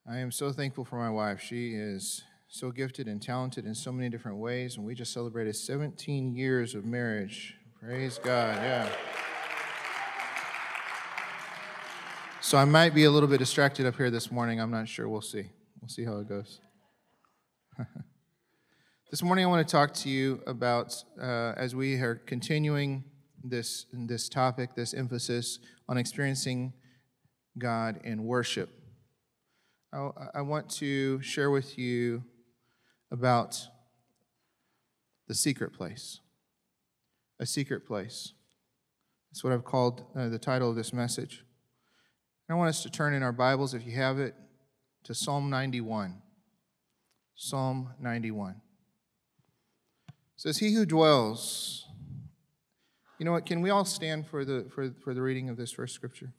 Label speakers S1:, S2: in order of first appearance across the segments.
S1: I am so thankful for my wife. She is so gifted and talented in so many different ways, and we just celebrated 17 years of marriage. Praise God, yeah. So I might be a little bit distracted up here this morning. I'm not sure. We'll see. We'll see how it goes. This morning I want to talk to you about, as we are continuing this topic, this emphasis on experiencing God in worship. I want to share with you about the secret place. A secret place. That's what I've called the title of this message. I want us to turn in our Bibles, if you have it, to Psalm 91. Psalm 91. It says, "He who dwells." You know what? Can we all stand for the reading of this first scripture?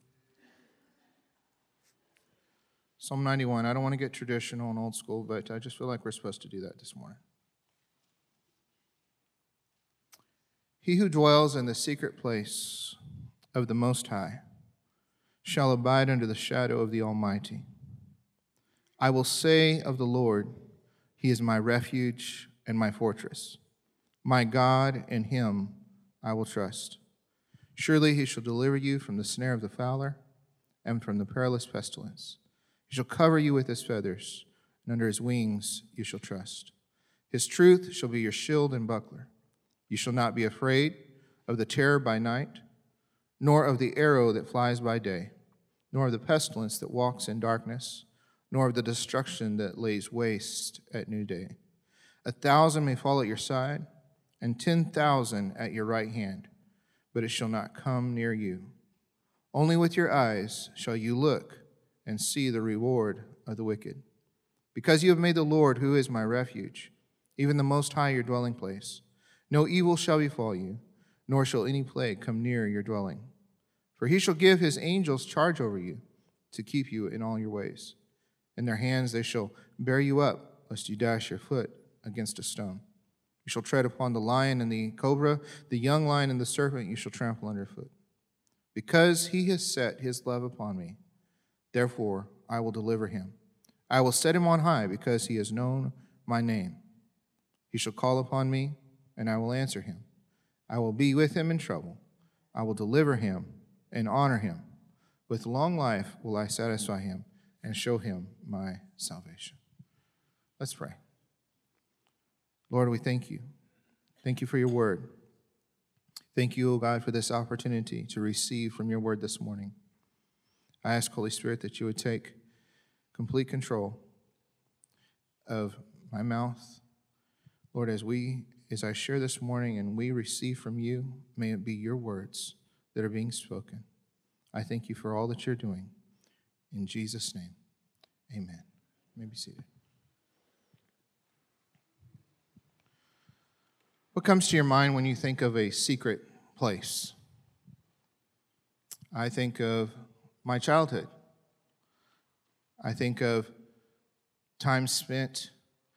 S1: Psalm 91. I don't want to get traditional and old school, but I just feel like we're supposed to do that this morning. "He who dwells in the secret place of the Most High shall abide under the shadow of the Almighty. I will say of the Lord, He is my refuge and my fortress. My God, in Him I will trust. Surely He shall deliver you from the snare of the fowler and from the perilous pestilence. He shall cover you with His feathers, and under His wings you shall trust. His truth shall be your shield and buckler. You shall not be afraid of the terror by night, nor of the arrow that flies by day, nor of the pestilence that walks in darkness, nor of the destruction that lays waste at noonday. 1,000 may fall at your side, and 10,000 at your right hand, but it shall not come near you. Only with your eyes shall you look and see the reward of the wicked. Because you have made the Lord, who is my refuge, even the Most High your dwelling place, no evil shall befall you, nor shall any plague come near your dwelling. For He shall give His angels charge over you, to keep you in all your ways. In their hands they shall bear you up, lest you dash your foot against a stone. You shall tread upon the lion and the cobra, the young lion and the serpent you shall trample underfoot. Because He has set His love upon me, therefore I will deliver him. I will set him on high, because he has known my name. He shall call upon me, and I will answer him. I will be with him in trouble. I will deliver him and honor him. With long life will I satisfy him and show him my salvation." Let's pray. Lord, we thank you. Thank you for your word. Thank you, O God, for this opportunity to receive from your word this morning. I ask, Holy Spirit, that you would take complete control of my mouth. Lord, as I share this morning and we receive from you, may it be your words that are being spoken. I thank you for all that you're doing. In Jesus' name, amen. You may be seated. What comes to your mind when you think of a secret place? I think of my childhood. I think of time spent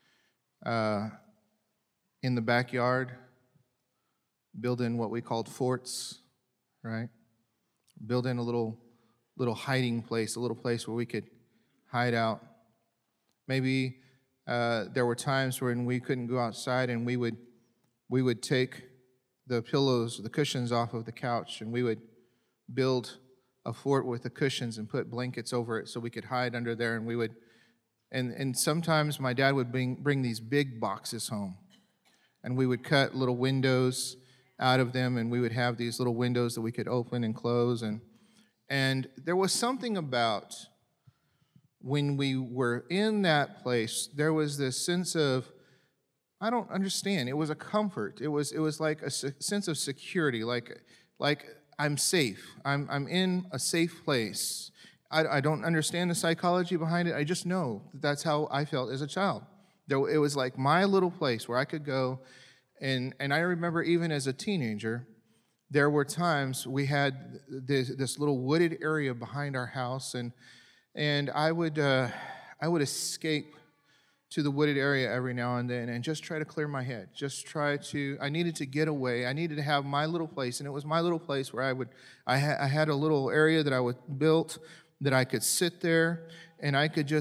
S1: in the backyard, building what we called forts, right? Building a little hiding place, a little place where we could hide out. Maybe there were times when we couldn't go outside, and we would take the pillows, the cushions off of the couch, and we would build a fort with the cushions and put blankets over it so we could hide under there. And we would, and sometimes my dad would bring these big boxes home, and we would cut little windows out of them, and we would have these little windows that we could open and close. And there was something about when we were in that place, there was this sense of, I don't understand. It was a comfort. It was like a sense of security, like I'm safe. I'm in a safe place. I don't understand the psychology behind it. I just know that that's how I felt as a child. It was like my little place where I could go. And I remember even as a teenager, there were times we had this little wooded area behind our house, and I would escape to the wooded area every now and then and just try to clear my head. I needed to get away. I needed to have my little place, and it was my little place where I had a little area that I built that I could sit there, and I could just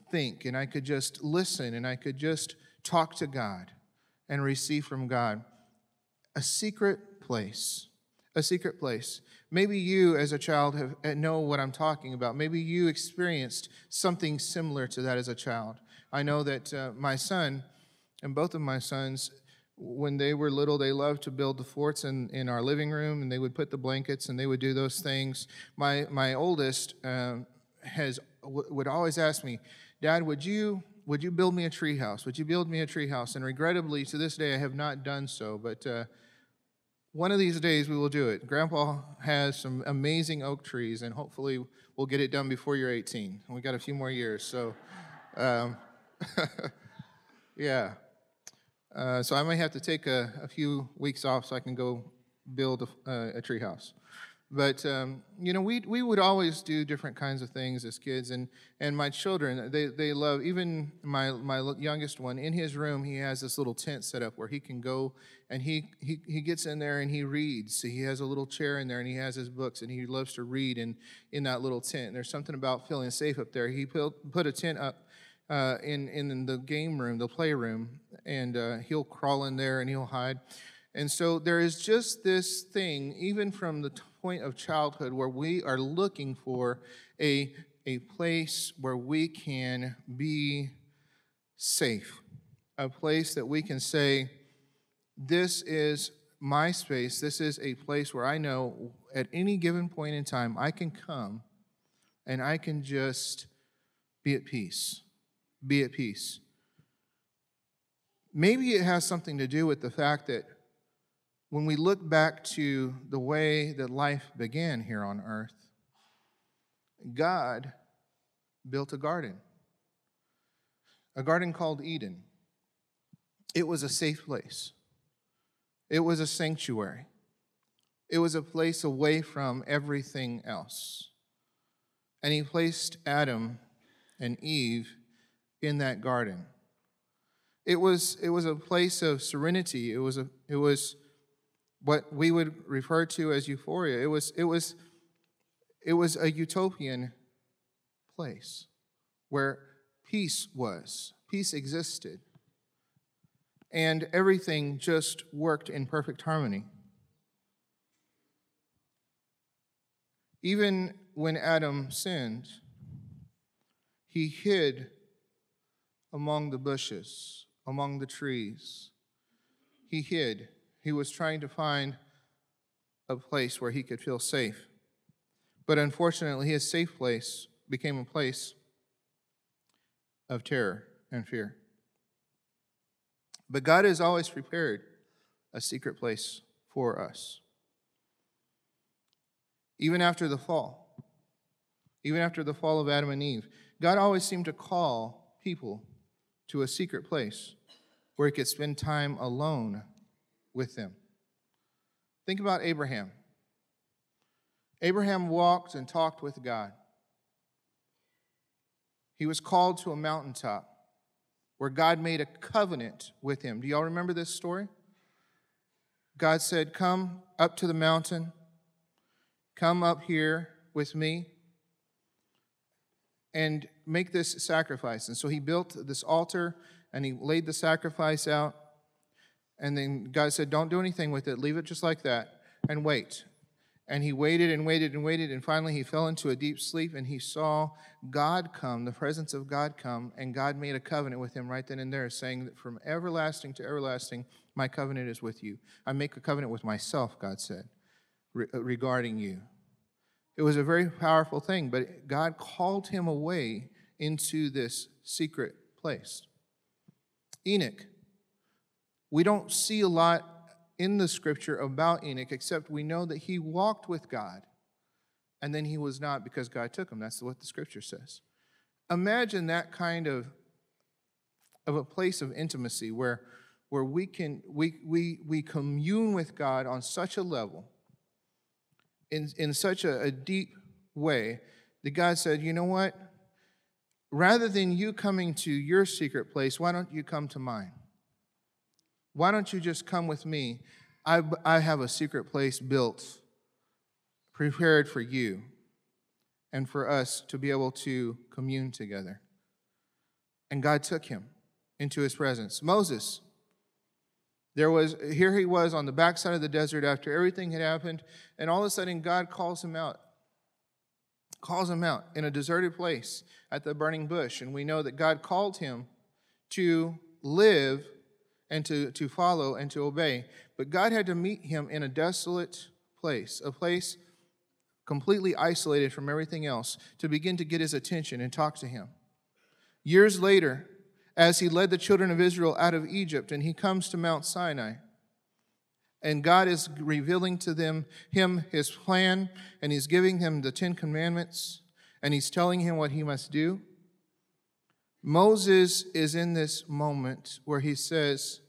S1: think and I could just listen and I could just talk to God and receive from God. A secret place. A secret place. Maybe you as a child know what I'm talking about. Maybe you experienced something similar to that as a child. I know that my son and both of my sons, when they were little, they loved to build the forts in our living room, and they would put the blankets, and they would do those things. My oldest would always ask me, Dad, would you build me a tree house? Would you build me a tree house? And regrettably, to this day, I have not done so, but one of these days we will do it. Grandpa has some amazing oak trees, and hopefully we'll get it done before you're 18. We got a few more years, so yeah. So I might have to take a few weeks off so I can go build a tree house. But, we would always do different kinds of things as kids. And my children, they love, even my youngest one, in his room, he has this little tent set up where he can go and he gets in there and he reads. So he has a little chair in there and he has his books and he loves to read in that little tent. And there's something about feeling safe up there. He put a tent up in the game room, the playroom, and he'll crawl in there and he'll hide. And so there is just this thing, even from the point of childhood, where we are looking for a place where we can be safe, a place that we can say, this is my space, this is a place where I know at any given point in time I can come and I can just be at peace. Be at peace. Maybe it has something to do with the fact that when we look back to the way that life began here on earth, God built a garden called Eden. It was a safe place. It was a sanctuary. It was a place away from everything else. And he placed Adam and Eve in that garden. It was a place of serenity. It was what we would refer to as euphoria. It was a utopian place where peace existed, and everything just worked in perfect harmony. Even when Adam sinned, he hid among the bushes, among the trees. He hid. He was trying to find a place where he could feel safe. But unfortunately, his safe place became a place of terror and fear. But God has always prepared a secret place for us. Even after the fall of Adam and Eve, God always seemed to call people to a secret place where he could spend time alone with them. Think about Abraham. Abraham walked and talked with God. He was called to a mountaintop where God made a covenant with him. Do y'all remember this story? God said, come up to the mountain, come up here with me, and make this sacrifice. And so he built this altar, and he laid the sacrifice out, and then God said, don't do anything with it, leave it just like that, and wait. And he waited and waited and waited, and finally he fell into a deep sleep, and he saw God come, the presence of God come, and God made a covenant with him right then and there, saying that from everlasting to everlasting, my covenant is with you. I make a covenant with myself, God said, regarding you. It was a very powerful thing, but God called him away into this secret place. Enoch. We don't see a lot in the scripture about Enoch, except we know that he walked with God, and then he was not because God took him. That's what the scripture says. Imagine that kind of a place of intimacy where we commune with God on such a level, in such a deep way, that God said, you know what? Rather than you coming to your secret place, why don't you come to mine? Why don't you just come with me? I have a secret place built, prepared for you and for us to be able to commune together. And God took him into his presence. Moses, here he was on the backside of the desert after everything had happened, and all of a sudden God calls him out in a deserted place at the burning bush. And we know that God called him to live and to follow and to obey. But God had to meet him in a desolate place, a place completely isolated from everything else, to begin to get his attention and talk to him. Years later, as he led the children of Israel out of Egypt, and he comes to Mount Sinai, and God is revealing to him his plan, and he's giving him the 10 Commandments, and he's telling him what he must do. Moses is in this moment where he says,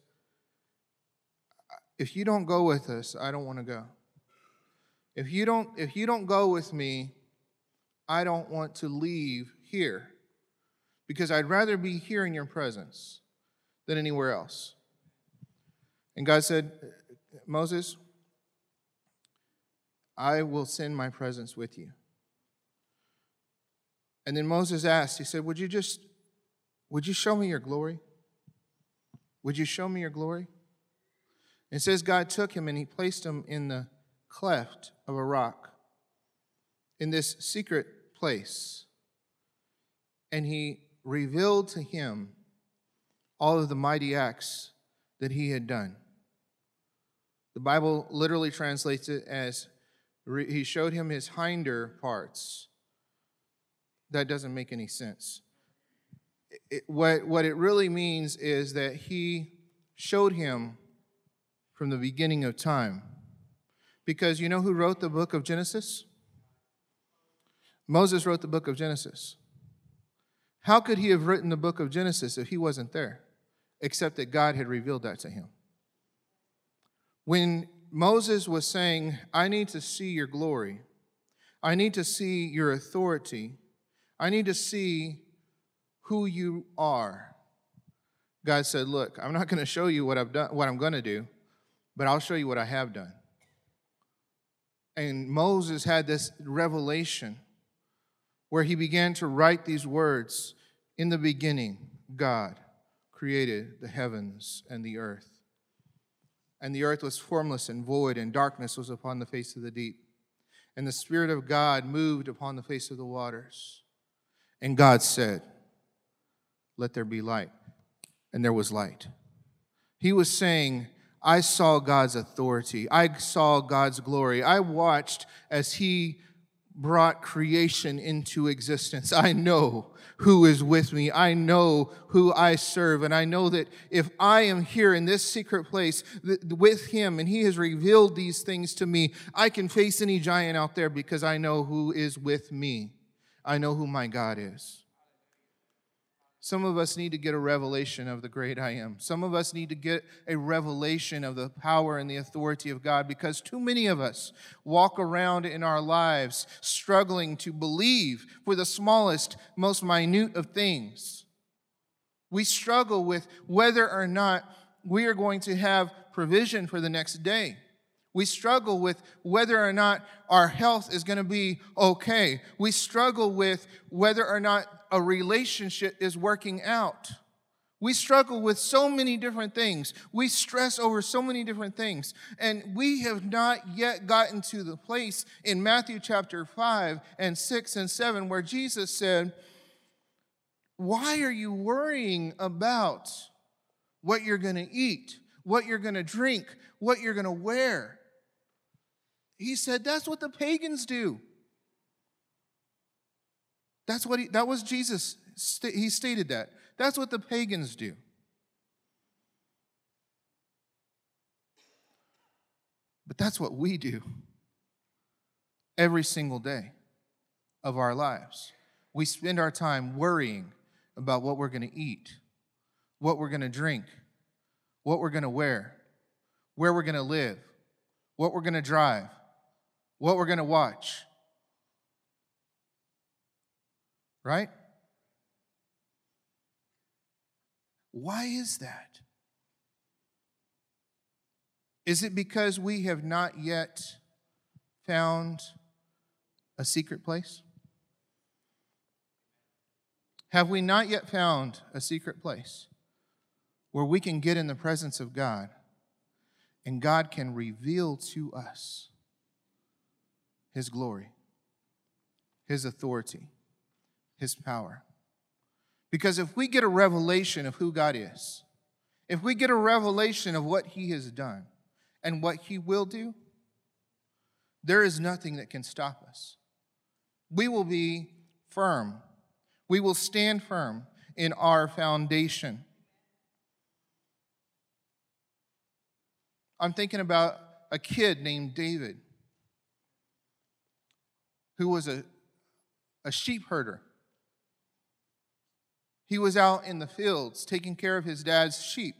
S1: if you don't go with us, I don't want to go. If you don't go with me, I don't want to leave here, because I'd rather be here in your presence than anywhere else. And God said, Moses, I will send my presence with you. And then Moses asked, he said, would you show me your glory? Would you show me your glory? It says God took him and he placed him in the cleft of a rock, in this secret place. And he revealed to him all of the mighty acts that he had done. The Bible literally translates it as he showed him his hinder parts. That doesn't make any sense. What it really means is that he showed him from the beginning of time. Because you know who wrote the book of Genesis? Moses wrote the book of Genesis. How could he have written the book of Genesis if he wasn't there? Except that God had revealed that to him. When Moses was saying, I need to see your glory, I need to see your authority, I need to see who you are, God said, look, I'm not going to show you what I've done, what I'm going to do, but I'll show you what I have done. And Moses had this revelation where he began to write these words, in the beginning, God created the heavens and the earth. And the earth was formless and void, and darkness was upon the face of the deep. And the Spirit of God moved upon the face of the waters. And God said, let there be light. And there was light. He was saying, I saw God's authority. I saw God's glory. I watched as he brought creation into existence. I know who is with me. I know who I serve. And I know that if I am here in this secret place with him and he has revealed these things to me, I can face any giant out there because I know who is with me. I know who my God is. Some of us need to get a revelation of the great I am. Some of us need to get a revelation of the power and the authority of God, because too many of us walk around in our lives struggling to believe for the smallest, most minute of things. We struggle with whether or not we are going to have provision for the next day. We struggle with whether or not our health is going to be okay. We struggle with whether or not a relationship is working out. We struggle with so many different things. We stress over so many different things. And we have not yet gotten to the place in Matthew chapter 5 and 6 and 7 where Jesus said, why are you worrying about what you're going to eat, what you're going to drink, what you're going to wear? He said, that's what the pagans do. That was Jesus. He stated that. That's what the pagans do. But that's what we do every single day of our lives. We spend our time worrying about what we're going to eat, what we're going to drink, what we're going to wear, where we're going to live, what we're going to drive, what we're going to watch. Right? Why is that? Is it because we have not yet found a secret place? Have we not yet found a secret place where we can get in the presence of God and God can reveal to us His glory, His authority, His power? Because if we get a revelation of who God is, if we get a revelation of what He has done and what He will do, there is nothing that can stop us. We will be firm. We will stand firm in our foundation. I'm thinking about a kid named David who was a sheep herder. He was out in the fields taking care of his dad's sheep.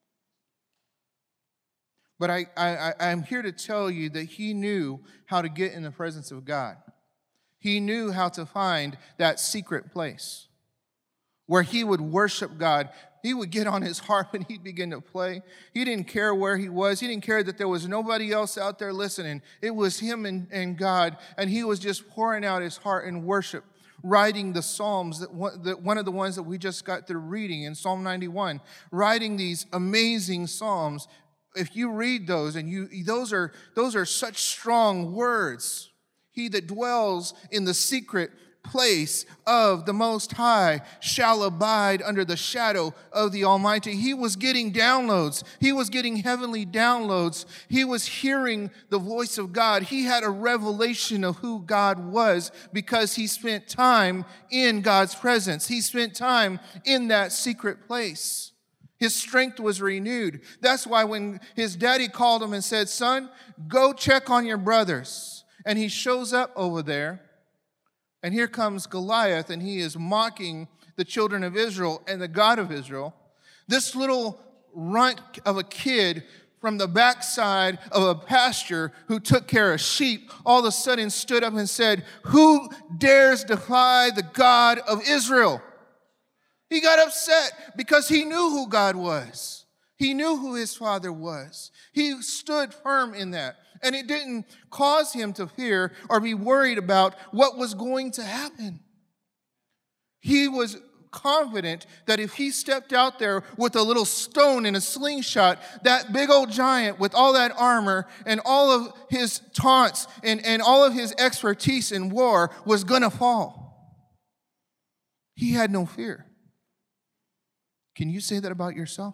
S1: But I'm here to tell you that he knew how to get in the presence of God. He knew how to find that secret place where he would worship God. He would get on his harp and he'd begin to play. He didn't care where he was. He didn't care that there was nobody else out there listening. It was him and God, and he was just pouring out his heart in worship, writing the Psalms, that one of the ones that we just got through reading in Psalm 91, writing these amazing Psalms. If you read those, and those are such strong words. He that dwells in the secret place of the Most High shall abide under the shadow of the Almighty. He was getting downloads. He was getting heavenly downloads. He was hearing the voice of God. He had a revelation of who God was because he spent time in God's presence. He spent time in that secret place. His strength was renewed. That's why when his daddy called him and said, "Son, go check on your brothers," and he shows up over there, and here comes Goliath, and he is mocking the children of Israel and the God of Israel. This little runt of a kid from the backside of a pasture who took care of sheep all of a sudden stood up and said, "Who dares defy the God of Israel?" He got upset because he knew who God was. He knew who his father was. He stood firm in that. And it didn't cause him to fear or be worried about what was going to happen. He was confident that if he stepped out there with a little stone and a slingshot, that big old giant with all that armor and all of his taunts and all of his expertise in war was going to fall. He had no fear. Can you say that about yourself?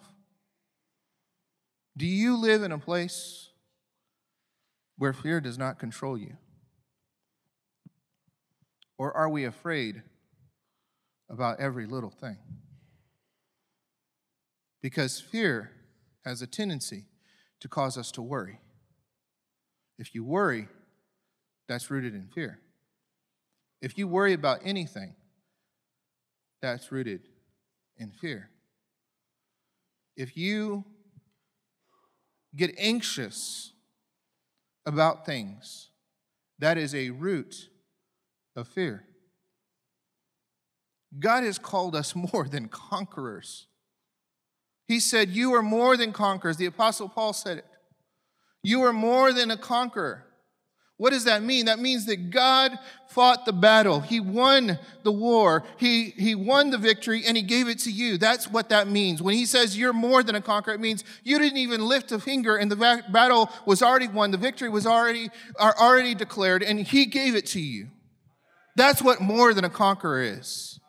S1: Do you live in a place where fear does not control you? Or are we afraid about every little thing? Because fear has a tendency to cause us to worry. If you worry, that's rooted in fear. If you worry about anything, that's rooted in fear. If you get anxious about things, that is a root of fear. God has called us more than conquerors. He said, "You are more than conquerors." The Apostle Paul said it. You are more than a conqueror. What does that mean? That means that God fought the battle. He won the war. He won the victory, and he gave it to you. That's what that means. When he says you're more than a conqueror, it means you didn't even lift a finger, and the battle was already won. The victory was already declared, and he gave it to you. That's what more than a conqueror is.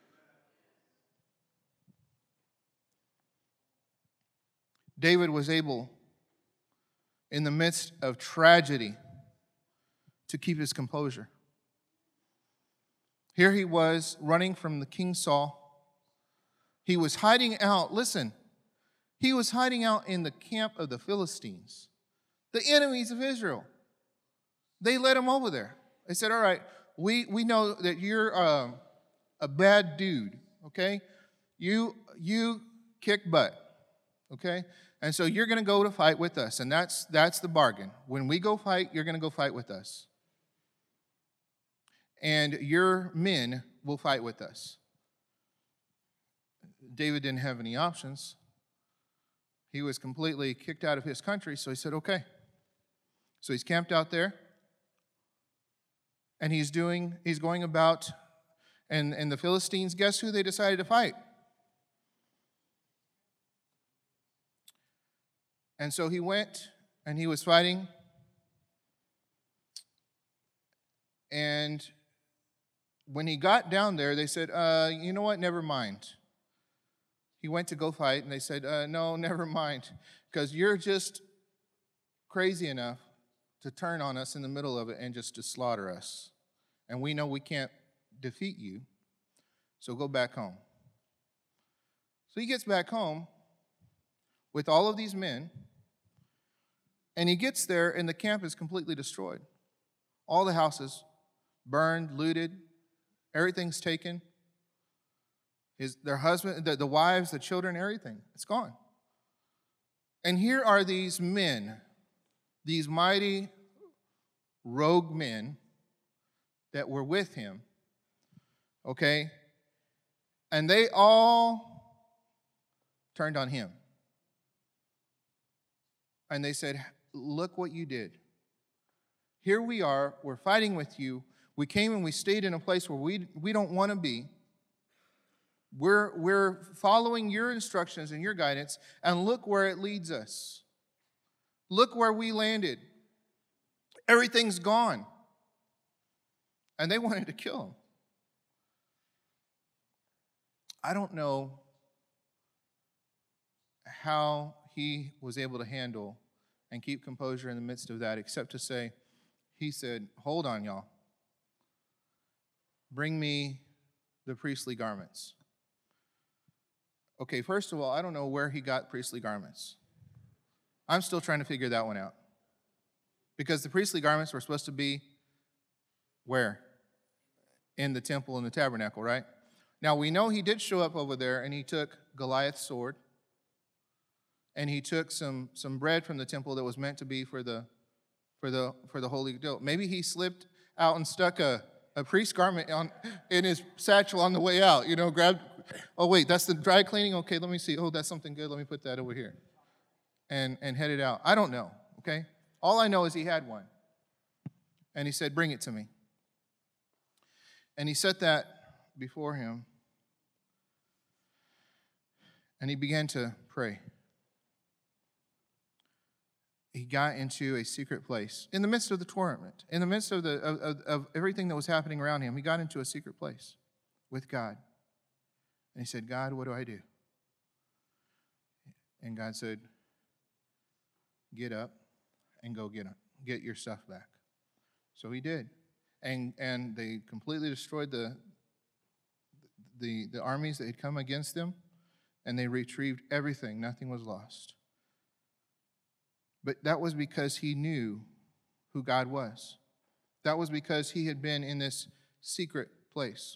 S1: David was able, in the midst of tragedy, to keep his composure. Here he was running from the King Saul. He was hiding out. Listen, he was hiding out in the camp of the Philistines, the enemies of Israel. They led him over there. They said, "All right, we know that you're a bad dude, okay? You kick butt, okay? And so you're going to go to fight with us, and that's the bargain. When we go fight, you're going to go fight with us. And your men will fight with us." David didn't have any options. He was completely kicked out of his country, so he said, "Okay." So he's camped out there, and he's going about, And the Philistines, guess who they decided to fight? And so he went and he was fighting. And when he got down there, they said, you know what, never mind. He went to go fight, and they said, no, never mind, because you're just crazy enough to turn on us in the middle of it and just to slaughter us. And we know we can't defeat you, so go back home. So he gets back home with all of these men, and he gets there, and the camp is completely destroyed. All the houses burned, looted, everything's taken. Their husband, the wives, the children, everything, it's gone. And here are these men, these mighty rogue men that were with him, okay? And they all turned on him. And they said, look what you did. Here we are, we're fighting with you. We came and we stayed in a place where we don't want to be. We're following your instructions and your guidance, and look where it leads us. Look where we landed. Everything's gone. And they wanted to kill him. I don't know how he was able to handle and keep composure in the midst of that, except to say, he said, hold on, y'all. Bring me the priestly garments. Okay, first of all, I don't know where he got priestly garments. I'm still trying to figure that one out. Because the priestly garments were supposed to be where? In the temple and the tabernacle, right? Now, we know he did show up over there, and he took Goliath's sword, and he took some bread from the temple that was meant to be for the holy deal. Maybe he slipped out and stuck a priest garment in his satchel on the way out. Grabbed, oh wait, that's the dry cleaning? Okay, let me see. Oh, that's something good. Let me put that over here. And headed out. I don't know, okay? All I know is he had one. And he said, bring it to me. And he set that before him. And he began to pray. He got into a secret place. In the midst of the torment, in the midst of of everything that was happening around him, he got into a secret place with God. And he said, God, what do I do? And God said, get up and go get your stuff back. So he did. And they completely destroyed the armies that had come against them, and they retrieved everything. Nothing was lost. But that was because he knew who God was. That was because he had been in this secret place.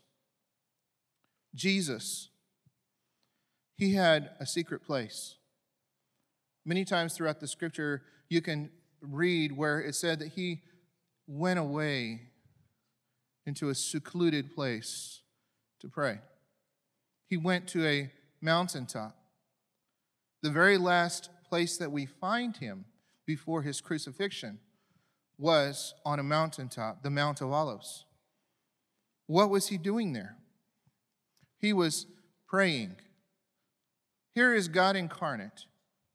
S1: Jesus, he had a secret place. Many times throughout the scripture, you can read where it said that he went away into a secluded place to pray. He went to a mountaintop. The very last place that we find him before his crucifixion was on a mountaintop, the Mount of Olives. What was he doing there? He was praying. Here is God incarnate,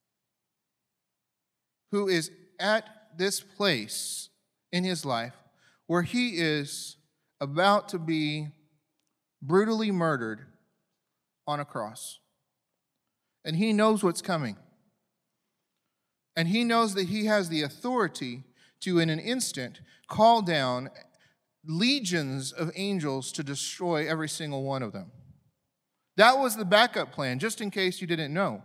S1: who is at this place in his life where he is about to be brutally murdered on a cross. And he knows what's coming. And he knows that he has the authority to, in an instant, call down legions of angels to destroy every single one of them. That was the backup plan, just in case you didn't know.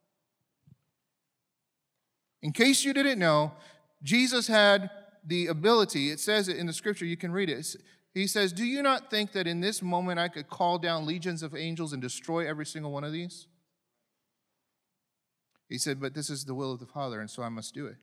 S1: In case you didn't know, Jesus had the ability, it says it in the scripture, you can read it. He says, do you not think that in this moment I could call down legions of angels and destroy every single one of these? He said, but this is the will of the Father, and so I must do it.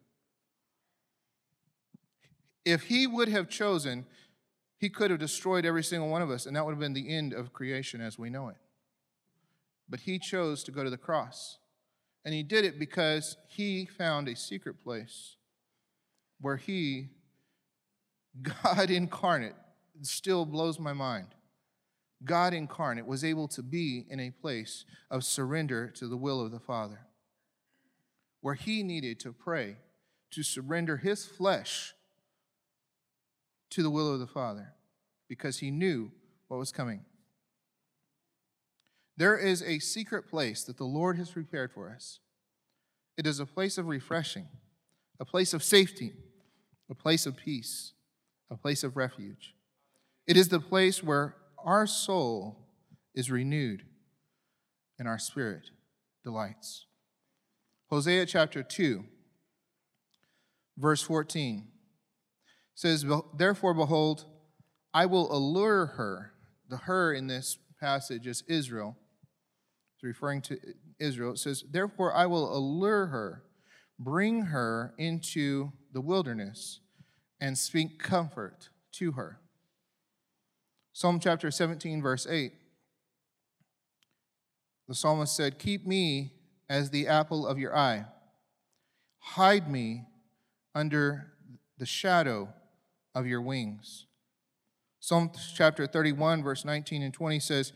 S1: If he would have chosen, he could have destroyed every single one of us, and that would have been the end of creation as we know it. But he chose to go to the cross. And he did it because he found a secret place where he, God incarnate, still blows my mind, God incarnate, was able to be in a place of surrender to the will of the Father, where he needed to pray to surrender his flesh to the will of the Father, because he knew what was coming. There is a secret place that the Lord has prepared for us. It is a place of refreshing, a place of safety, a place of peace, a place of refuge. It is the place where our soul is renewed and our spirit delights. Hosea chapter 2, verse 14 says, "Therefore, behold, I will allure her." The her in this passage is Israel. It's referring to Israel. It says, "Therefore, I will allure her, bring her into the wilderness, and speak comfort to her." Psalm chapter 17, verse 8. The psalmist said, "Keep me as the apple of your eye. Hide me under the shadow of your wings." Psalm chapter 31, verse 19 and 20 says,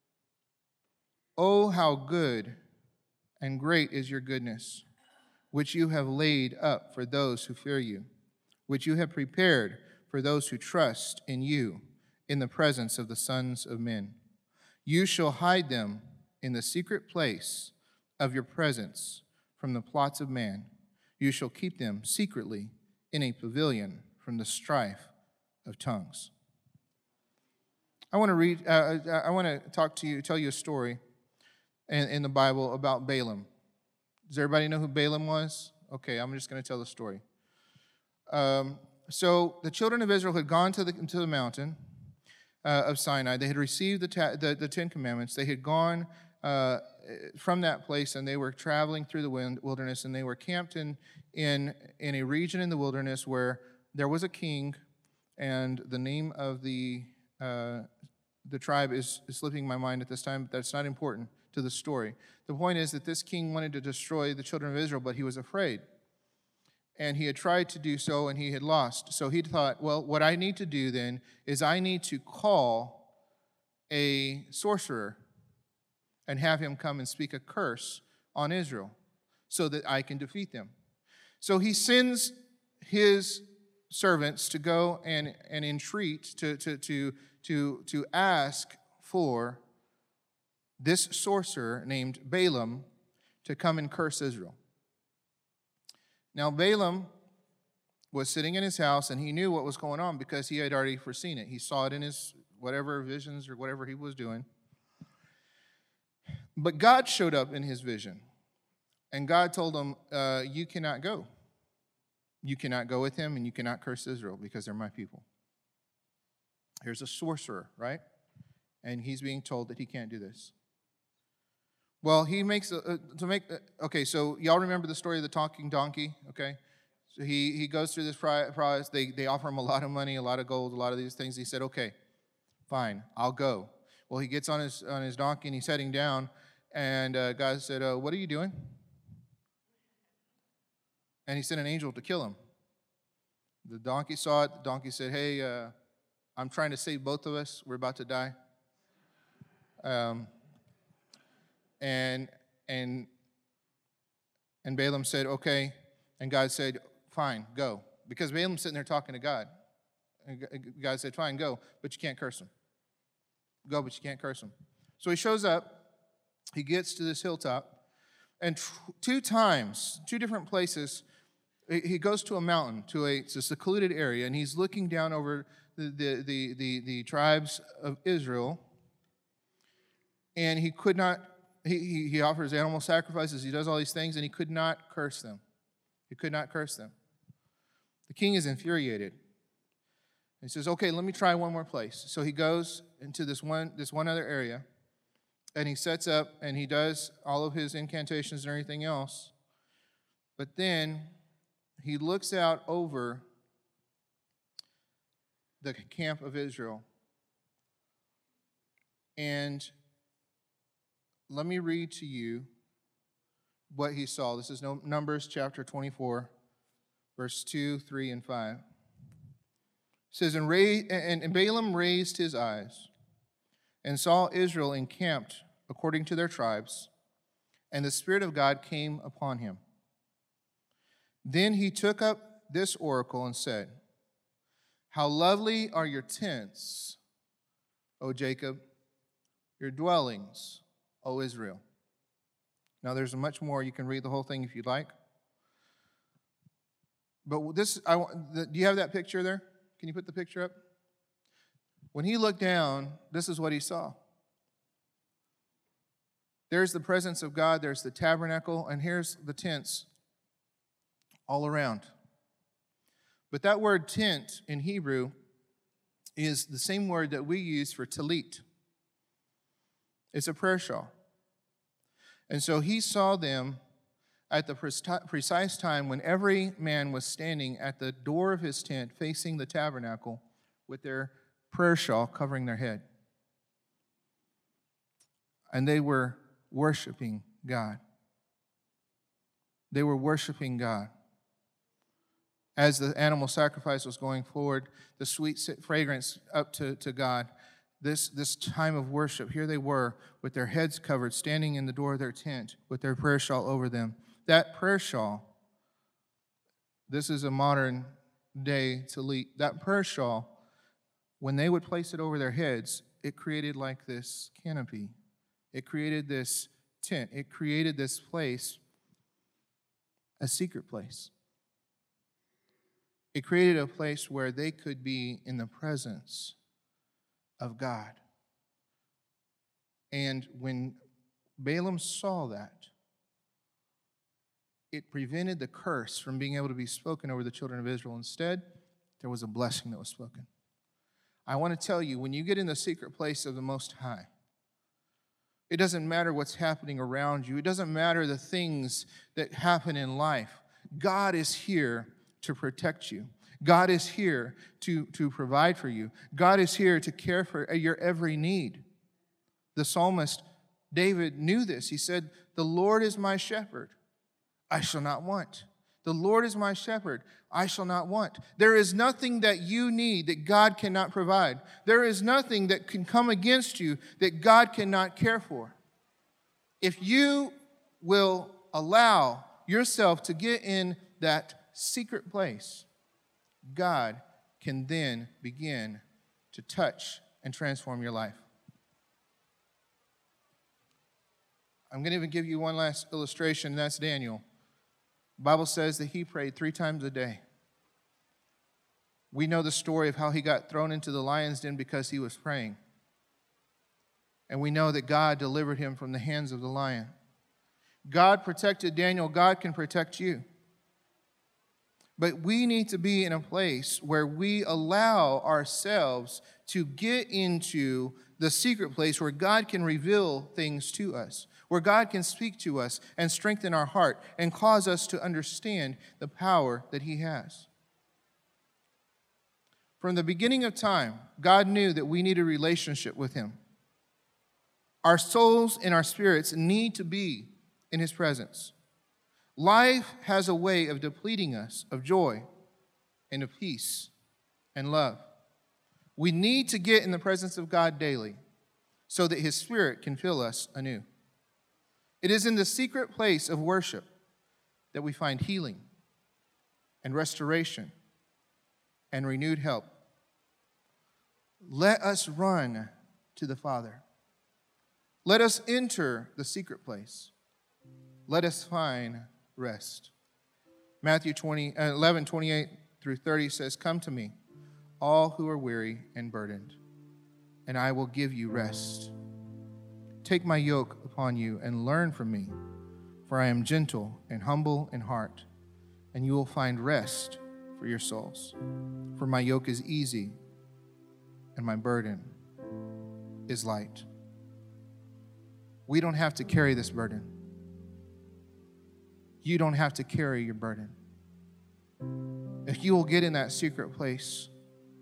S1: "Oh, how good and great is your goodness, which you have laid up for those who fear you, which you have prepared for those who trust in you in the presence of the sons of men. You shall hide them in the secret place of your presence from the plots of man. You shall keep them secretly in a pavilion from the strife of tongues." I want to tell you a story in the Bible about Balaam. Does everybody know who Balaam was? Okay, I'm just going to tell the story. So the children of Israel had gone to the mountain of Sinai. They had received the Ten Commandments. They had gone from that place, and they were traveling through the wilderness, and they were camped in a region in the wilderness where there was a king, and the name of the tribe is slipping my mind at this time, but that's not important to the story. The point is that this king wanted to destroy the children of Israel, but he was afraid. And he had tried to do so, and he had lost. So he thought, well, what I need to do then is I need to call a sorcerer and have him come and speak a curse on Israel so that I can defeat them. So he sends his servants to go and entreat, to ask for this sorcerer named Balaam to come and curse Israel. Now, Balaam was sitting in his house, and he knew what was going on because he had already foreseen it. He saw it in his whatever visions or whatever he was doing. But God showed up in his vision, and God told him, you cannot go. You cannot go with him, and you cannot curse Israel because they're my people. Here's a sorcerer, right? And he's being told that he can't do this. Well, he makes okay, so y'all remember the story of the talking donkey, okay? So he goes through this process. They offer him a lot of money, a lot of gold, a lot of these things. He said, okay, fine, I'll go. Well, he gets on his donkey, and he's heading down, and God said, what are you doing? And he sent an angel to kill him. The donkey saw it. The donkey said, hey, I'm trying to save both of us. We're about to die. And Balaam said, okay. And God said, fine, go. Because Balaam's sitting there talking to God. And God said, fine, go, but you can't curse him. Go, but you can't curse him. So he shows up. He gets to this hilltop. And two different places, he goes to a mountain, it's a secluded area, and he's looking down over the tribes of Israel. And he could not, he offers animal sacrifices, he does all these things, and he could not curse them. He could not curse them. The king is infuriated. He says, okay, let me try one more place. So he goes into this one other area, and he sets up, and he does all of his incantations and everything else. But then he looks out over the camp of Israel. And let me read to you what he saw. This is Numbers chapter 24, verse 2, 3, and 5. It says, and Balaam raised his eyes and saw Israel encamped according to their tribes, and the Spirit of God came upon him. Then he took up this oracle and said, How lovely are your tents, O Jacob, your dwellings, O Israel. Now there's much more. You can read the whole thing if you'd like. But do you have that picture there? Can you put the picture up? When he looked down, this is what he saw. There's the presence of God, there's the tabernacle, and here's the tents all around. But that word tent in Hebrew is the same word that we use for talit. It's a prayer shawl. And so he saw them at the precise time when every man was standing at the door of his tent facing the tabernacle with their prayer shawl covering their head. And they were worshiping God. They were worshiping God. As the animal sacrifice was going forward, the sweet fragrance up to God, this time of worship, here they were with their heads covered, standing in the door of their tent with their prayer shawl over them. That prayer shawl, this is a modern day talit. That prayer shawl, when they would place it over their heads, it created like this canopy. It created this tent. It created this place, a secret place. It created a place where they could be in the presence of God. And when Balaam saw that, it prevented the curse from being able to be spoken over the children of Israel. Instead, there was a blessing that was spoken. I want to tell you, when you get in the secret place of the Most High, it doesn't matter what's happening around you. It doesn't matter the things that happen in life. God is here to protect you. God is here to provide for you. God is here to care for your every need. The psalmist David knew this. He said, "The Lord is my shepherd. I shall not want. The Lord is my shepherd. I shall not want." There is nothing that you need that God cannot provide. There is nothing that can come against you that God cannot care for. If you will allow yourself to get in that secret place, God can then begin to touch and transform your life. I'm going to even give you one last illustration, and that's Daniel. The Bible says that he prayed 3 times a day. We know the story of how he got thrown into the lion's den because he was praying. And we know that God delivered him from the hands of the lion. God protected Daniel. God can protect you. But we need to be in a place where we allow ourselves to get into the secret place where God can reveal things to us, where God can speak to us and strengthen our heart and cause us to understand the power that He has. From the beginning of time, God knew that we need a relationship with Him. Our souls and our spirits need to be in His presence. Life has a way of depleting us of joy and of peace and love. We need to get in the presence of God daily so that His Spirit can fill us anew. It is in the secret place of worship that we find healing and restoration and renewed help. Let us run to the Father. Let us enter the secret place. Let us find rest. Matthew 11:28 through 30 says, "Come to me, all who are weary and burdened, and I will give you rest. Take my yoke upon you and learn from me, for I am gentle and humble in heart, and you will find rest for your souls. For my yoke is easy and my burden is light." We don't have to carry this burden. You don't have to carry your burden. If you will get in that secret place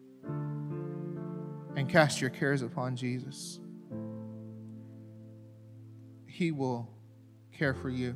S1: and cast your cares upon Jesus, He will care for you.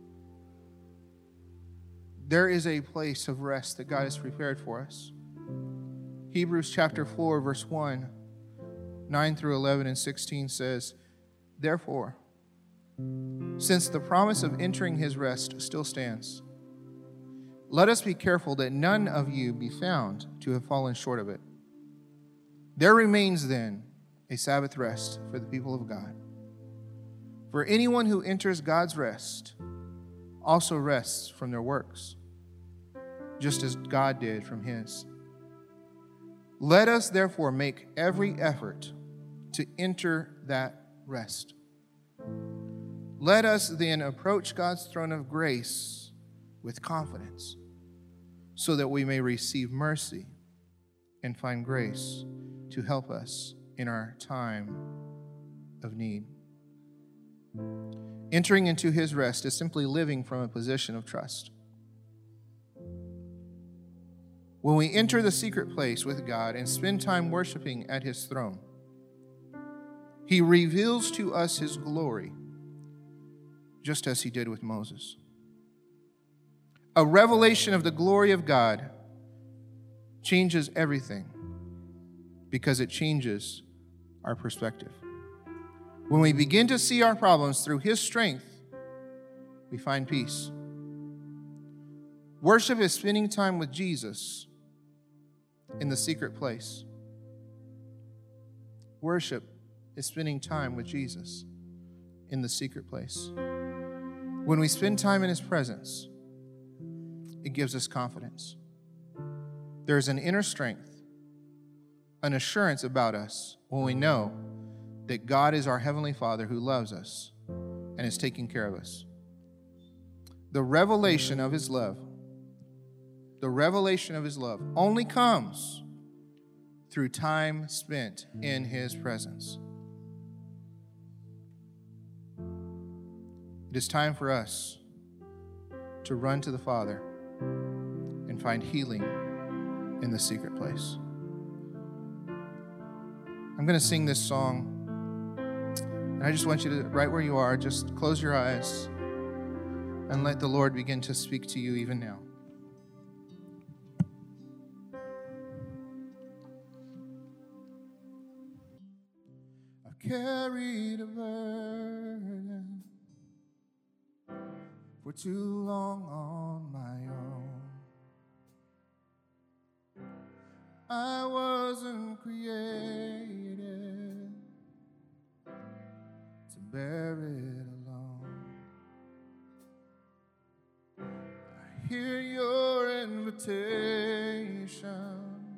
S1: There is a place of rest that God has prepared for us. Hebrews chapter 4, verse 1 9 through 11 and 16 says, "Therefore, since the promise of entering his rest still stands, let us be careful that none of you be found to have fallen short of it. There remains then a Sabbath rest for the people of God. For anyone who enters God's rest also rests from their works, just as God did from his. Let us therefore make every effort to enter that rest. Let us then approach God's throne of grace with confidence, so that we may receive mercy and find grace to help us in our time of need." Entering into his rest is simply living from a position of trust. When we enter the secret place with God and spend time worshiping at his throne, he reveals to us his glory, just as he did with Moses. A revelation of the glory of God changes everything because it changes our perspective. When we begin to see our problems through his strength, we find peace. Worship is spending time with Jesus in the secret place. Worship is spending time with Jesus in the secret place. When we spend time in his presence, it gives us confidence. There is an inner strength, an assurance about us when we know that God is our Heavenly Father who loves us and is taking care of us. The revelation of his love only comes through time spent in his presence. It is time for us to run to the Father and find healing in the secret place. I'm going to sing this song, and I just want you to, right where you are, just close your eyes and let the Lord begin to speak to you even now. I've carried a burden for too long on my own. I wasn't created to bear it alone. I hear your invitation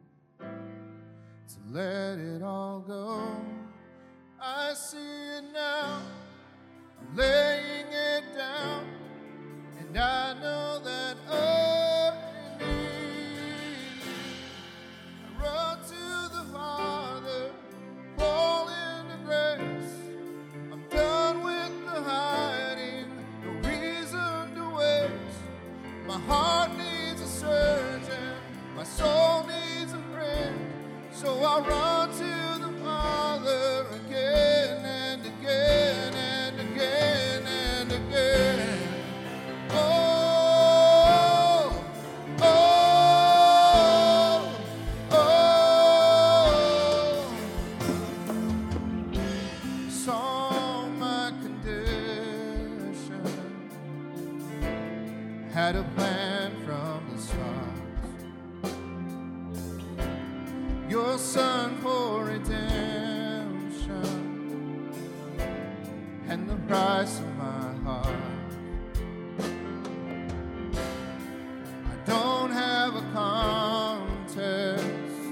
S1: to let it all go. I see it now, I'm laying it down, and I know that I need. I run to the Father, fall into grace. I'm done with the hiding, no reason to waste. My heart needs a surgeon, my soul needs a friend, so I run to the Father again and again and again and again. Oh, oh, oh. Saw my condition, had a plan from the start. Your Son for redemption and the price of my heart. I don't have a contest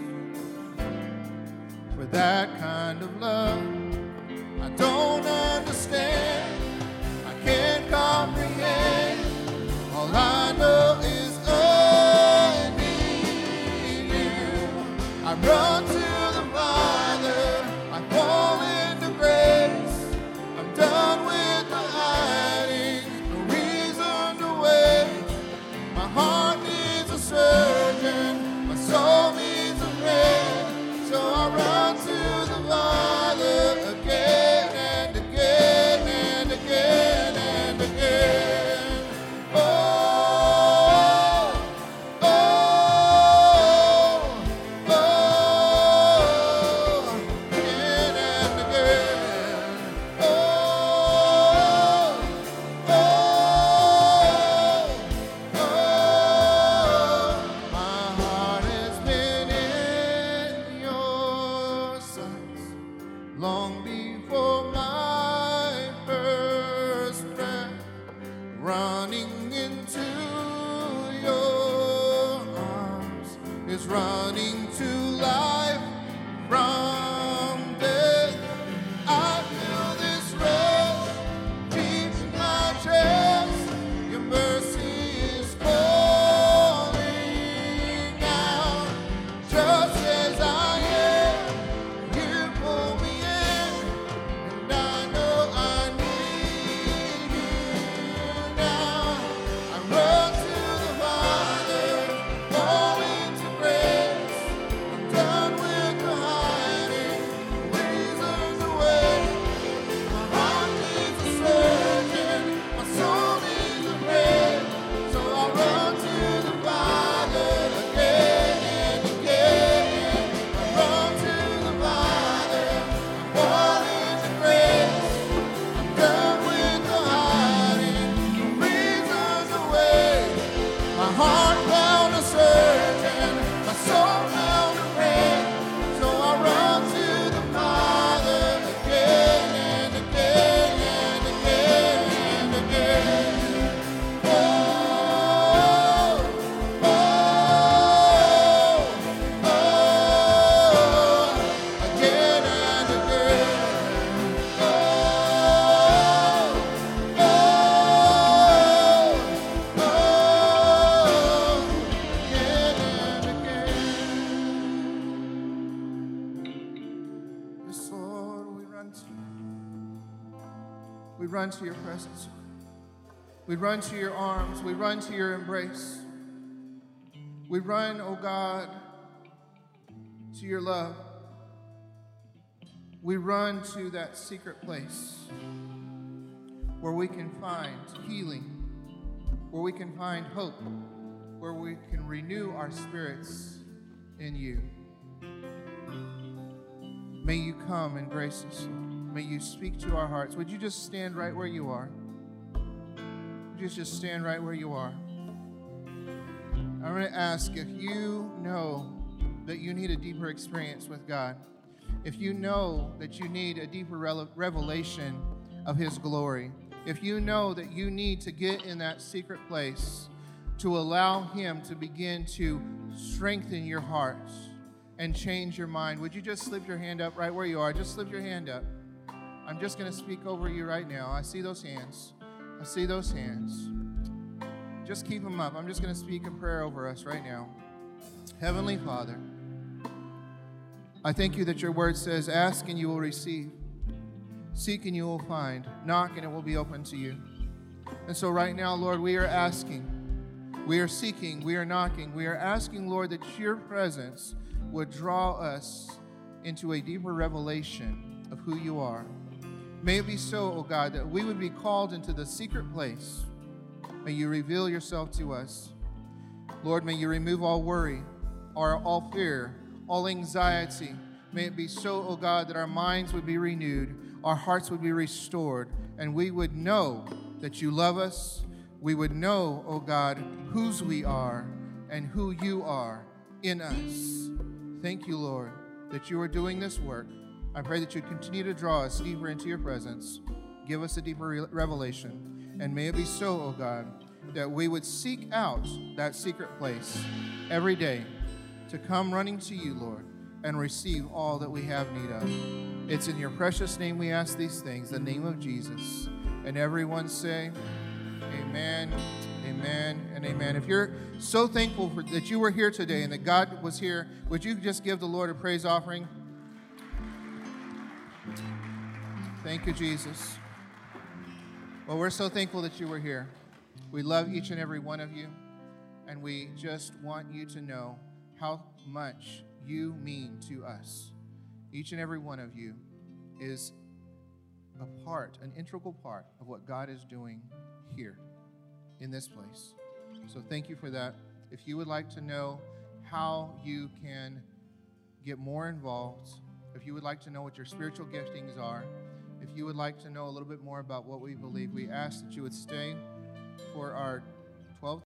S1: for that kind of love. I don't understand, I can't comprehend. All I know is I need you. I run to the Father, I fall into grace. I'm done with the run to your presence. We run to your arms. We run to your embrace. We run, oh God, to your love. We run to that secret place where we can find healing, where we can find hope, where we can renew our spirits in you. May you come and grace us, Lord. May you speak to our hearts. Would you just stand right where you are? Would you just stand right where you are? I'm going to ask if you know that you need a deeper experience with God, if you know that you need a deeper revelation of His glory, if you know that you need to get in that secret place to allow Him to begin to strengthen your heart and change your mind, would you just slip your hand up right where you are? Just slip your hand up. I'm just going to speak over you right now. I see those hands. I see those hands. Just keep them up. I'm just going to speak a prayer over us right now. Heavenly Father, I thank you that your word says, ask and you will receive. Seek and you will find. Knock and it will be open to you. And so right now, Lord, we are asking, we are seeking, we are knocking, we are asking, Lord, that your presence would draw us into a deeper revelation of who you are. May it be so, oh God, that we would be called into the secret place. May you reveal yourself to us. Lord, may you remove all worry, all fear, all anxiety. May it be so, oh God, that our minds would be renewed, our hearts would be restored, and we would know that you love us. We would know, oh God, whose we are and who you are in us. Thank you, Lord, that you are doing this work. I pray that you continue to draw us deeper into your presence. Give us a deeper revelation. And may it be so, oh God, that we would seek out that secret place every day to come running to you, Lord, and receive all that we have need of. It's in your precious name we ask these things, the name of Jesus. And everyone say, amen, amen, and amen. If you're so thankful that you were here today and that God was here, would you just give the Lord a praise offering? Thank you, Jesus. Well, we're so thankful that you were here. We love each and every one of you, and we just want you to know how much you mean to us. Each and every one of you is a part, an integral part of what God is doing here in this place. So thank you for that. If you would like to know how you can get more involved, if you would like to know what your spiritual giftings are, if you would like to know a little bit more about what we believe, we ask that you would stay for our